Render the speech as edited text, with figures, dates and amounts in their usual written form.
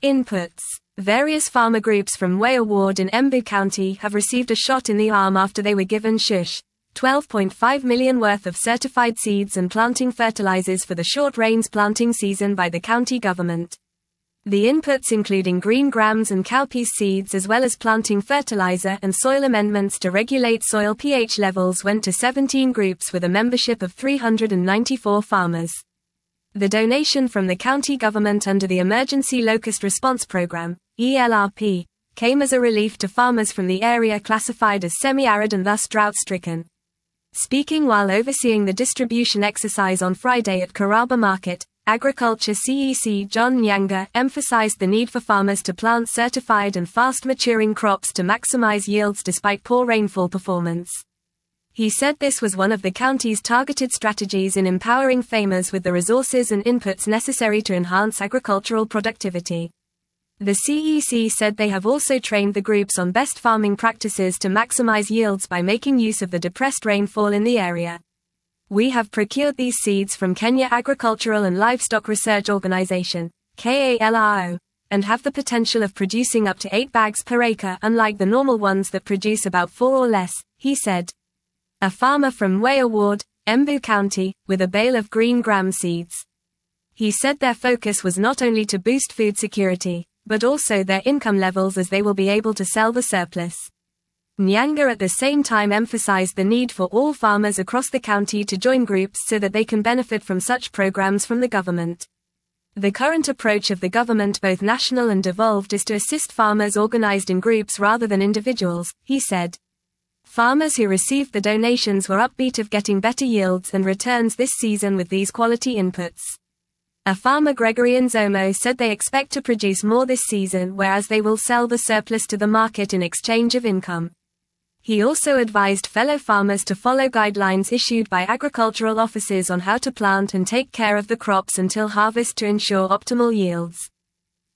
Inputs. Various farmer groups from Waya Ward in Embu County have received a shot in the arm after they were given Shush 12.5 million worth of certified seeds and planting fertilizers for the short rains planting season by the county government. The inputs including green grams and cowpea seeds as well as planting fertilizer and soil amendments to regulate soil pH levels went to 17 groups with a membership of 394 farmers. The donation from the county government under the Emergency Locust Response Program, ELRP, came as a relief to farmers from the area classified as semi-arid and thus drought-stricken. Speaking while overseeing the distribution exercise on Friday at Karaba Market, Agriculture CEC John Nyanga emphasized the need for farmers to plant certified and fast-maturing crops to maximize yields despite poor rainfall performance. He said this was one of the county's targeted strategies in empowering farmers with the resources and inputs necessary to enhance agricultural productivity. The CEC said they have also trained the groups on best farming practices to maximize yields by making use of the depressed rainfall in the area. We have procured these seeds from Kenya Agricultural and Livestock Research Organization, KALRO, and have the potential of producing up to 8 bags per acre unlike the normal ones that produce about 4 or less, he said. A farmer from Waya Ward, Embu County, with a bale of green gram seeds. He said their focus was not only to boost food security, but also their income levels as they will be able to sell the surplus. Nyanga at the same time emphasized the need for all farmers across the county to join groups so that they can benefit from such programs from the government. The current approach of the government, both national and devolved, is to assist farmers organized in groups rather than individuals, he said. Farmers who received the donations were upbeat of getting better yields and returns this season with these quality inputs. A farmer, Gregory Nzomo, said they expect to produce more this season, whereas they will sell the surplus to the market in exchange of income. He also advised fellow farmers to follow guidelines issued by agricultural offices on how to plant and take care of the crops until harvest to ensure optimal yields.